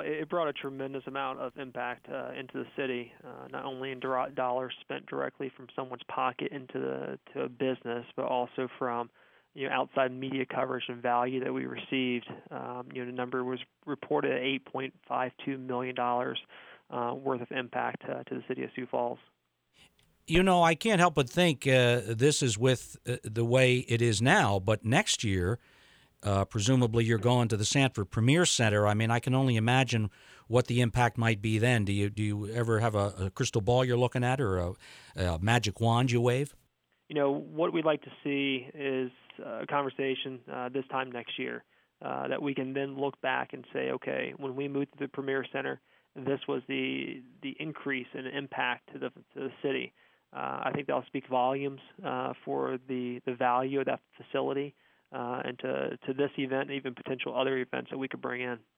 it brought a tremendous amount of impact into the city, not only in dollars spent directly from someone's pocket to a business, but also from outside media coverage and value that we received. The number was reported at $8.52 million worth of impact to the city of Sioux Falls. I can't help but think this is with the way it is now, but next year, presumably you're going to the Sanford Premier Center. I mean, I can only imagine what the impact might be then. Do you ever have a crystal ball you're looking at, or a magic wand you wave? What we'd like to see is a conversation this time next year that we can then look back and say, okay, when we moved to the Premier Center, this was the increase in impact to the city. I think that'll speak volumes for the value of that facility and to this event and even potential other events that we could bring in.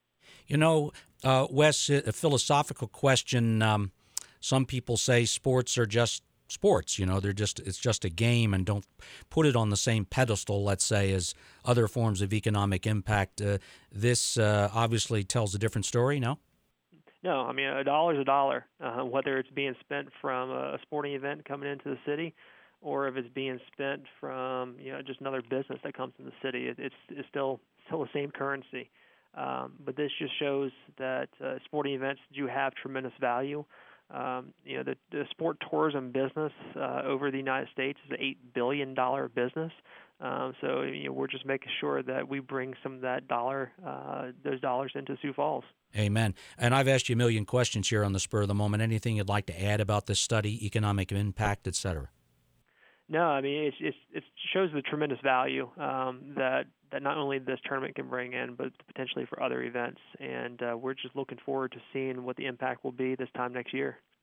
Wes, a philosophical question. Some people say sports are just sports. It's just a game, and don't put it on the same pedestal, let's say, as other forms of economic impact. This obviously tells a different story, no? No, I mean, a dollar's a dollar, whether it's being spent from a sporting event coming into the city or if it's being spent from just another business that comes in the city. It's still the same currency. But this just shows that sporting events do have tremendous value. The sport tourism business over the United States is an $8 billion business. So we're just making sure that we bring some of that those dollars into Sioux Falls. Amen. And I've asked you a million questions here on the spur of the moment. Anything you'd like to add about this study, economic impact, et cetera? No, I mean, it shows the tremendous value that not only this tournament can bring in, but potentially for other events. And we're just looking forward to seeing what the impact will be this time next year.